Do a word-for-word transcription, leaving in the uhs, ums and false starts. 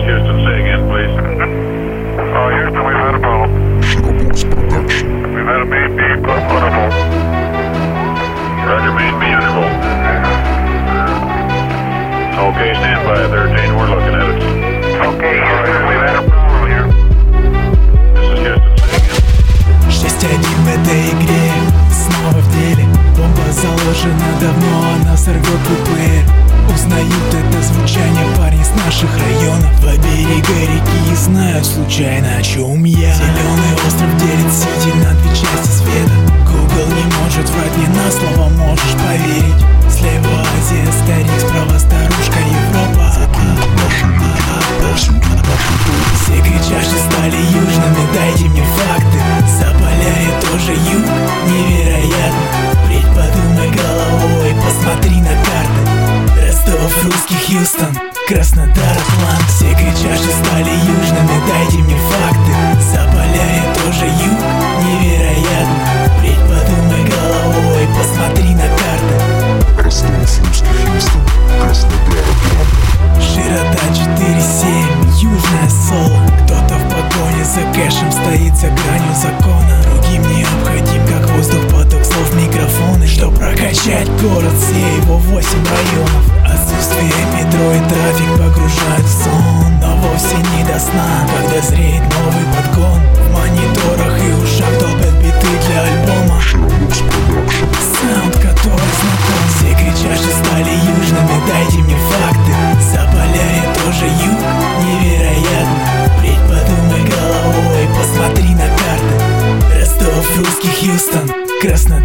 Houston. Say again, please. Oh, Houston, we've had a problem. Shadowbox Production. We've had a main B plus one of them. Roger, main B undervolt. Okay, stand by, thirteen, we're looking at it. Okay, Houston, we've had a problem here. This is Houston, say again. шесть один в этой игре, снова в деле. Бомба заложена давно, она сорвет ППР. Узнают это звучание парни с наших районов. Два берега реки знают случайно, о чем я. Зеленый остров делит Сити на две части света. Google не может врать, не на слово можешь поверить. Слева Азия, старик, справа старушка Европа. Все кричащие стали южными, дайте мне факты. Заполярье тоже юг, невероятно. Впредь подумай головой, посмотри на карты. Ростов, русский Хьюстон, Краснодар, Атлант. Все кричащие стали южными, дайте мне факты. Заполярье тоже юг, невероятно. Впредь подумай головой, посмотри на карты. Ростов, русский Хьюстон, Краснодар, Атлант. Широта четыре семь, южное соло. Кто-то в погоне за кэшем стоит за гранью закона. Другим необходим, как воздух, поток слов, микрофоны. Что прокачать город, все его восемь районов. Отсутствие метро и трафик погружает в сон. Но вовсе не до сна, когда зреет новый подгон. В мониторах и ушах долбят биты для альбома. Shadowbox Production. Саунд, который знаком. Все кричащие стали южными, дайте мне факты. Заполярье тоже юг, невероятно. Впредь подумай головой, посмотри на карты. Ростов, русский Хьюстон, Краснодар.